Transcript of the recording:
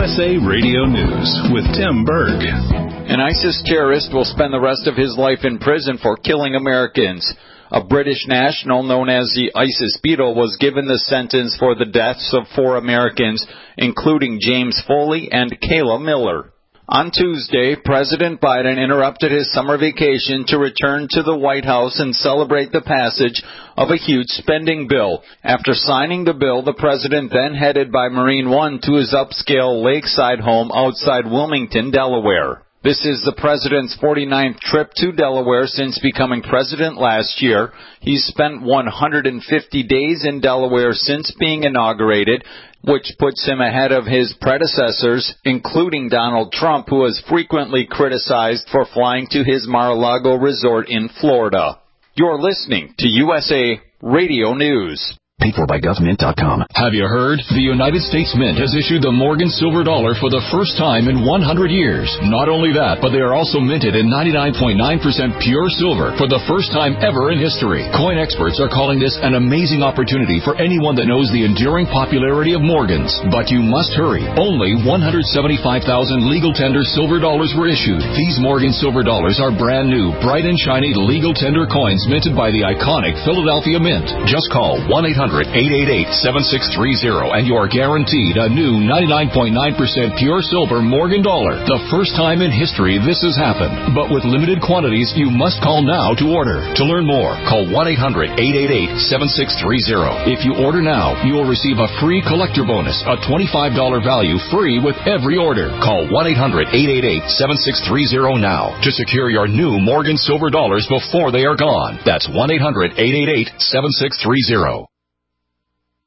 USA Radio News with Tim Berg. An ISIS terrorist will spend the rest of his life in prison for killing Americans. A British national known as the ISIS Beetle was given the sentence for the deaths of 4 Americans, including James Foley and Kayla Miller. On Tuesday, President Biden interrupted his summer vacation to return to the White House and celebrate the passage of a huge spending bill. After signing the bill, the president then headed by Marine One to his upscale lakeside home outside Wilmington, Delaware. This is the president's 49th trip to Delaware since becoming president last year. He's spent 150 days in Delaware since being inaugurated, which puts him ahead of his predecessors, including Donald Trump, who was frequently criticized for flying to his Mar-a-Lago resort in Florida. You're listening to USA Radio News. Paid for by GovMint.com. Have you heard? The United States Mint has issued the Morgan Silver Dollar for the first time in 100 years. Not only that, but they are also minted in 99.9% pure silver for the first time ever in history. Coin experts are calling this an amazing opportunity for anyone that knows the enduring popularity of Morgans. But you must hurry. Only 175,000 legal tender silver dollars were issued. These Morgan Silver Dollars are brand new, bright and shiny legal tender coins minted by the iconic Philadelphia Mint. Just call 1-800-888-7630 and you are guaranteed a new 99.9% pure silver Morgan dollar. The first time in history this has happened. But with limited quantities, you must call now to order. To learn more, call 1-800-888-7630. If you order now, you will receive a free collector bonus, a $25 value free with every order. Call 1-800-888-7630 now to secure your new Morgan Silver Dollars before they are gone. That's 1-800-888-7630.